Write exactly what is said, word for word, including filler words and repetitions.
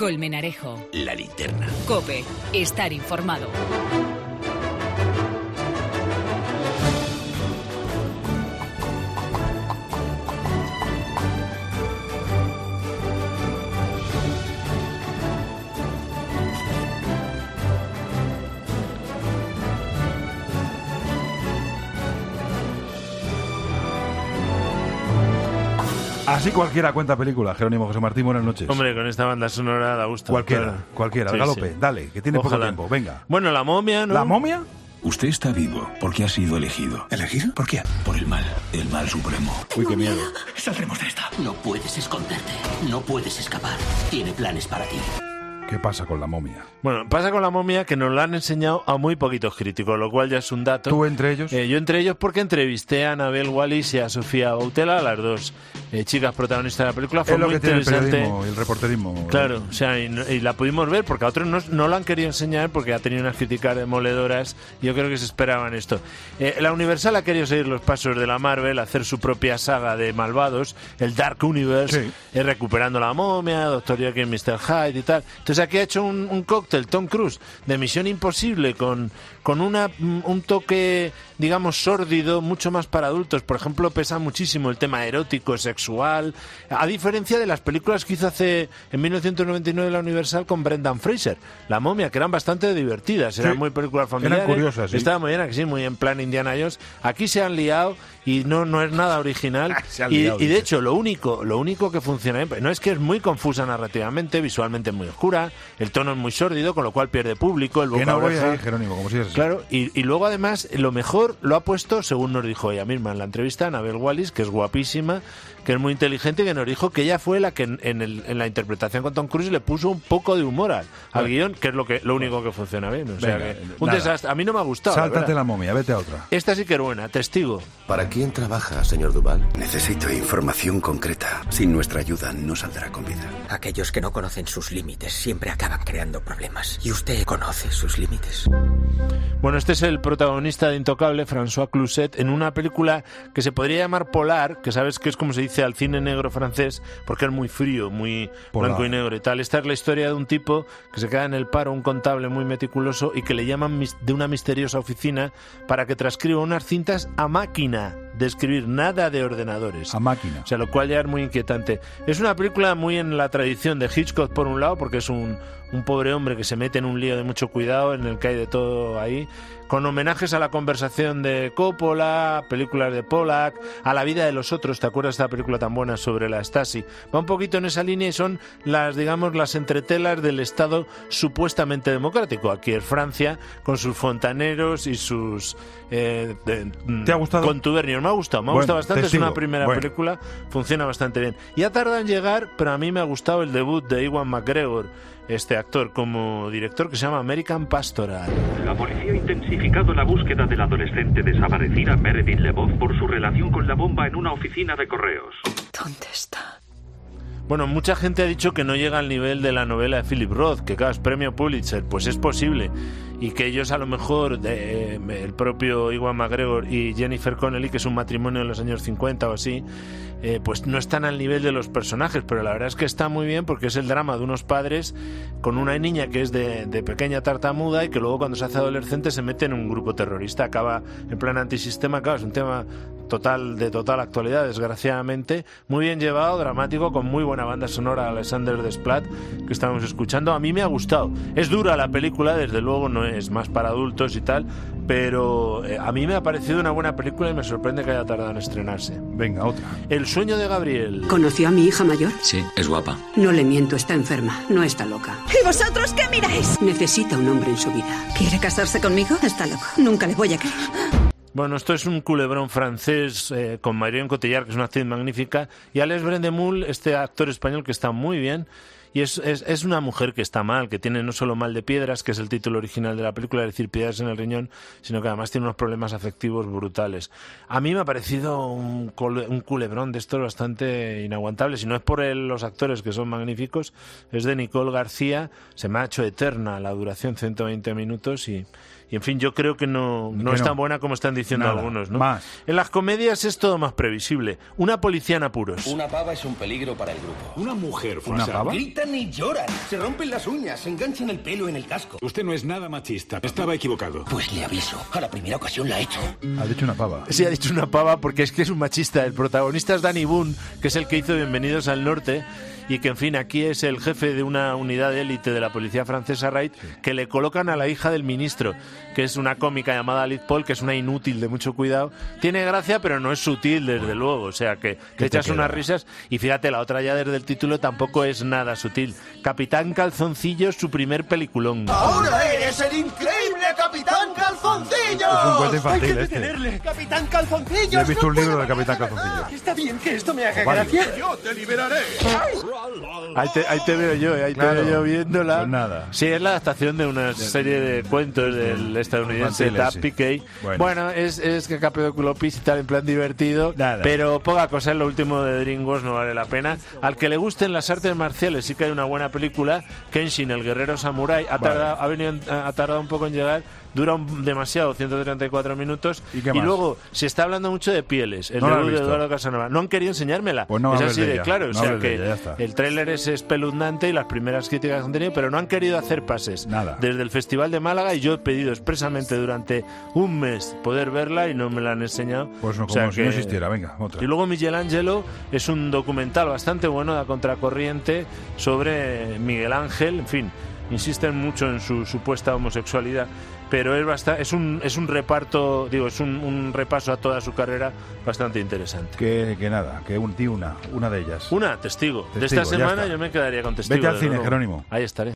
Colmenarejo. La linterna. COPE. Estar informado. Así cualquiera cuenta película. Jerónimo José Martín, buenas noches. Hombre, con esta banda sonora da gusto. Cualquiera, claro. cualquiera. Sí, Al galope, sí. dale, que tiene Ojalá. poco tiempo. Venga. Bueno, la momia, ¿no? ¿La momia? Usted está vivo porque ha sido elegido. ¿Elegido? ¿Por quién? Por el mal, el mal supremo. Uy, qué miedo. Saldremos de esta. No puedes esconderte, no puedes escapar. Tiene planes para ti. ¿Qué pasa con la momia? Bueno, pasa con la momia que nos la han enseñado a muy poquitos críticos, lo cual ya es un dato. ¿Tú entre ellos? Eh, yo entre ellos porque entrevisté a Anabel Wallis y a Sofía Boutella, las dos eh, chicas protagonistas de la película. Fue Es lo muy que tiene el interesante. periodismo y el reporterismo. Claro, o sea, y, y la pudimos ver porque a otros no, no la han querido enseñar porque ha tenido unas críticas demoledoras y yo creo que se esperaban esto. Eh, la Universal ha querido seguir los pasos de la Marvel, hacer su propia saga de malvados, el Dark Universe, Sí. eh, recuperando la momia, doctor Jekyll, mister Hyde y tal. Entonces aquí ha hecho un, un cóctel Tom Cruise de Misión Imposible con, con una, un toque, digamos, sórdido, mucho más para adultos. Por ejemplo, pesa muchísimo el tema erótico, sexual, a diferencia de las películas que hizo hace en mil novecientos noventa y nueve la Universal con Brendan Fraser, La momia, que eran bastante divertidas, eran Sí. muy películas familiares. Eran curiosas, sí. Estaban muy bien, aquí sí, muy en plan Indiana Jones. Aquí se han liado y no, no es nada original. Se han y, liado, y de dice. hecho, lo único, lo único que funciona bien, no es que es muy confusa narrativamente, visualmente muy oscura, el tono es muy sórdido, con lo cual pierde público, el Que boca no voy oreja. ahí, Jerónimo, como si es así. Claro, y, y luego además lo mejor lo ha puesto, según nos dijo ella misma en la entrevista, Anabel Wallis, que es guapísima, que es muy inteligente, que nos dijo que ella fue la que en, en, el- en la interpretación con Tom Cruise le puso un poco de humor al, al Bueno. guión, que es lo que lo único que funciona bien. O sea, Venga, que un nada. desastre. A mí no me ha gustado. la Sáltate verdad. la momia, vete a otra. Esta sí que es buena, Testigo. ¿Para quién trabaja, señor Duval? Necesito información concreta. Sin nuestra ayuda no saldrá con vida. Aquellos que no conocen sus límites siempre acaban creando problemas. Y usted conoce sus límites. Bueno, este es el protagonista de Intocable, François Cluzet, en una película que se podría llamar Polar, que sabes que es como se dice al cine negro francés, porque es muy frío, muy Polar. blanco y negro y tal. Esta es la historia de un tipo que se queda en el paro, un contable muy meticuloso, y que le llaman mis- de una misteriosa oficina para que transcriba unas cintas a máquina de escribir, nada de ordenadores. A máquina. O sea, lo cual ya es muy inquietante. Es una película muy en la tradición de Hitchcock, por un lado, porque es un, un pobre hombre que se mete en un lío de mucho cuidado, en el que hay de todo ahí, con homenajes a la conversación de Coppola, películas de Pollack, a la vida de los otros. ¿Te acuerdas de esta película tan buena sobre la Stasi? Va un poquito en esa línea y son las, digamos, las entretelas del Estado supuestamente democrático. Aquí es Francia, con sus fontaneros y sus eh, de- ¿Te ha gustado? contubernios. Me ha gustado, me ha Bueno, gustado bastante. Testigo. Es una primera Bueno. película, funciona bastante bien. Ya tarda en llegar, pero a mí me ha gustado el debut de Ewan McGregor, este actor, como director, que se llama American Pastoral. La policía ha intensificado la búsqueda del adolescente desaparecida Meredith LeBoff por su relación con la bomba en una oficina de correos. ¿Dónde está? Bueno, mucha gente ha dicho que no llega al nivel de la novela de Philip Roth, que claro, es premio Pulitzer, pues es posible. Y que ellos a lo mejor, eh, el propio Ewan McGregor y Jennifer Connelly, que es un matrimonio en los años cincuenta o así, eh, pues no están al nivel de los personajes, pero la verdad es que está muy bien porque es el drama de unos padres con una niña que es de, de pequeña tartamuda y que luego cuando se hace adolescente se mete en un grupo terrorista, acaba en plan antisistema. Claro, es un tema total de total actualidad, desgraciadamente, muy bien llevado, dramático, con muy buena banda sonora, Alexander Desplat, que estábamos escuchando. A mí me ha gustado. Es dura la película, desde luego no es más para adultos y tal, pero eh, a mí me ha parecido una buena película y me sorprende que haya tardado en estrenarse. Venga, otra. El sueño de Gabriel. ¿Conoció a mi hija mayor? Sí, es guapa. No le miento, está enferma, no está loca. ¿Y vosotros qué miráis? Necesita un hombre en su vida. ¿Quiere casarse conmigo? Está loco. Nunca le voy a creer. Bueno, esto es un culebrón francés eh, con Marion Cotillard, que es una actriz magnífica, y Alex Brendemul, este actor español que está muy bien. Y es, es, es una mujer que está mal, que tiene no solo mal de piedras, que es el título original de la película, es decir, piedras en el riñón, sino que además tiene unos problemas afectivos brutales. A mí me ha parecido un, cole, un culebrón de estos bastante inaguantable. Si no es por el, los actores, que son magníficos, es de Nicole García. Se me ha hecho eterna la duración, ciento veinte minutos, y... Y en fin, yo creo que no, no Que es no. tan buena como están diciendo Nada, algunos, ¿no? más. En las comedias es todo más previsible. Una policía en apuros. Una pava es un peligro para el grupo. Una mujer fue ¿Una a pava? servir gritan ni lloran. Se rompen las uñas, se enganchan el pelo en el casco. Usted no es nada machista. Estaba equivocado. Pues le aviso. A la primera ocasión la he hecho. Ha dicho una pava. Sí, ha dicho una pava porque es que es un machista. El protagonista es Danny Boone, que es el que hizo Bienvenidos al Norte, y que, en fin, aquí es el jefe de una unidad de élite de la policía francesa, Raid, sí. que le colocan a la hija del ministro, que es una cómica llamada Liz Paul, que es una inútil de mucho cuidado. Tiene gracia, pero no es sutil, desde luego. O sea, que te echas te unas risas. Y fíjate, la otra ya desde el título tampoco es nada sutil. Capitán Calzoncillos, su primer peliculón. ¡Ahora eres el increíble Capitán Calzoncillos! Es un cuento infantil. ¡Hay que este. detenerle! ¡Capitán Calzoncillos! Yo he visto no un libro puedo... del Capitán Calzoncillos. Está bien que esto me haga vale. gracia. ¡Yo te liberaré! Ahí te, ahí te veo yo, ahí claro, te veo yo viéndola. Pues nada. Sí, es la adaptación de una serie de cuentos del estadounidense Tab Piquet. Sí. Bueno, bueno es, es que Capítulo Pis y tal, en plan divertido, nada. Pero poca cosa. Es lo último de DreamWorks, no vale la pena. Al que le gusten las artes marciales, sí que hay una buena película. Kenshin, el guerrero samurái, ha, vale. tardado, ha, venido, ha tardado un poco en llegar. Dura un, demasiado, ciento treinta y cuatro minutos. ¿Y, y luego se está hablando mucho de Pieles, el no debut de Eduardo Casanova. No han querido enseñármela. Pues no es así de ella. claro. No o sea que ella, el tráiler es espeluznante y las primeras críticas que han tenido, pero no han querido hacer pases. Nada. Desde el Festival de Málaga, y yo he pedido expresamente durante un mes poder verla y no me la han enseñado. Pues no, o sea como si que... no existiera. Venga, otra. Y luego Michelangelo es un documental bastante bueno, de contracorriente, sobre Miguel Ángel. En fin, insisten mucho en su supuesta homosexualidad, pero es bastante, es un es un reparto, digo, es un, un repaso a toda su carrera bastante interesante. Que, que nada, que un tío una, una de ellas. Una, testigo. testigo de esta semana yo me quedaría con Testigo. Vete al cine, luego. Jerónimo. Ahí estaré.